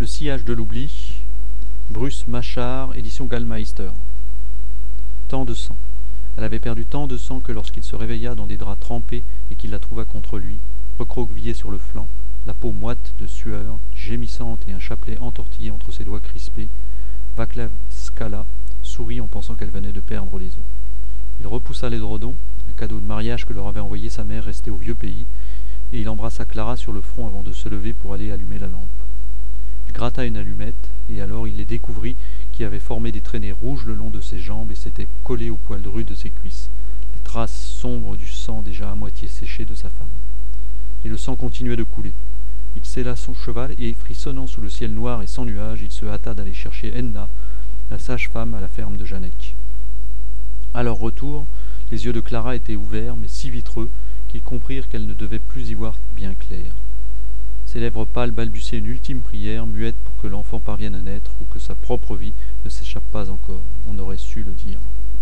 Le sillage de l'oubli, Bruce Machard, édition Gallmeister. Tant de sang. Elle avait perdu tant de sang que lorsqu'il se réveilla dans des draps trempés et qu'il la trouva contre lui, recroquevillée sur le flanc, la peau moite de sueur, gémissante et un chapelet entortillé entre ses doigts crispés, Vaclav Skala sourit en pensant qu'elle venait de perdre les os. Il repoussa l'édredon, un cadeau de mariage que leur avait envoyé sa mère restée au vieux pays, et il embrassa Clara sur le front avant de se lever pour aller allumer la lampe. Il gratta une allumette, et alors il les découvrit qui avaient formé des traînées rouges le long de ses jambes et s'étaient collées aux poils drus de ses cuisses, les traces sombres du sang déjà à moitié séché de sa femme. Et le sang continuait de couler. Il sella son cheval et, frissonnant sous le ciel noir et sans nuages, il se hâta d'aller chercher Enna, la sage-femme à la ferme de Janek. À leur retour, les yeux de Clara étaient ouverts, mais si vitreux, qu'ils comprirent qu'elle ne devait plus y voir bien clair. Ses lèvres pâles balbutiaient une ultime prière, muette pour que l'enfant parvienne à naître, ou que sa propre vie ne s'échappe pas encore. On aurait su le dire.